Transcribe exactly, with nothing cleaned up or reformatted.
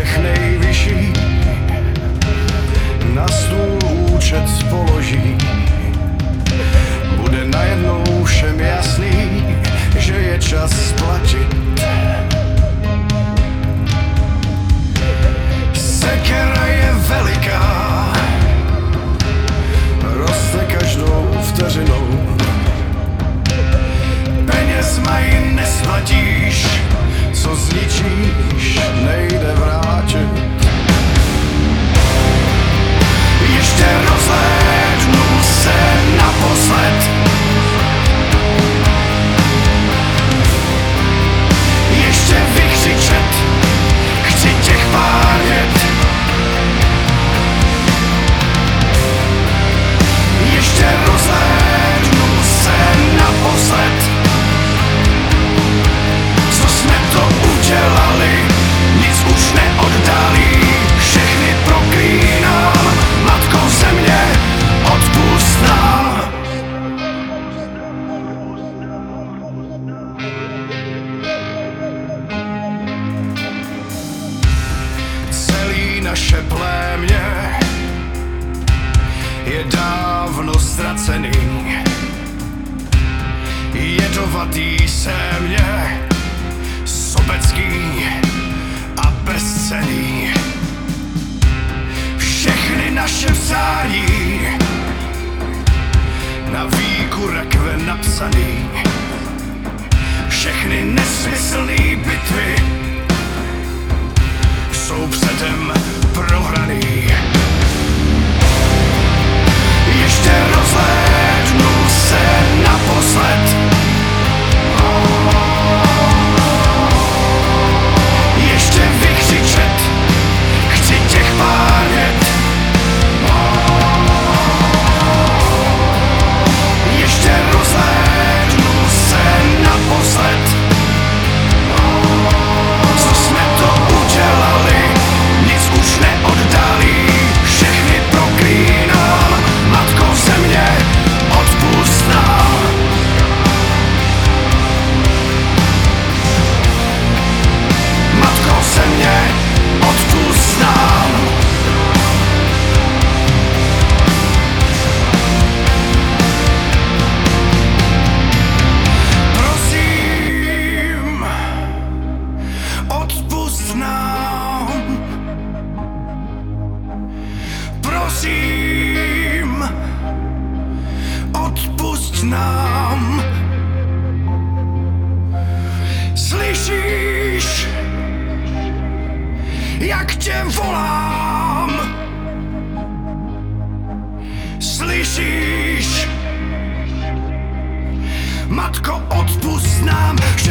těch nejvyšší na stůl účet položí. Bude najednou všem jasný, že je čas splatit. Sekera je veliká, roste každou vteřinou. Peněz mají nesplatíš, co zničíš, nejde vrátit. Ještě rozhlédnu se naposled. Ještě vykřičet chci těch pár vět. Ještě rozhlédnu se naposled. Co jsme to udělali, nic už neoddali. Všechny proklínám, Matko země, odpusť nám. Celý naše plémě je dávno ztracený. Jedovatý sémě, sobecký a bezcenný. Všechny naše přání na víku rakve napsaný. Všechny nesmyslný bitvy jsou předem prohraný. Ještě rozhlédnu se naposled. Ještě vykřičet chci těch pár vět. Ještě rozhlédnu se naposled. Co jsme to udělali, nic už neoddali. Všechny proklínám, Matko země, odpusť nám. Matko země, odpusť nám. Prosím, odpusť nám. Prosím, odpusť nám. Slyšíš, jak tě volám? Slyšíš, Matko, odpusť nám.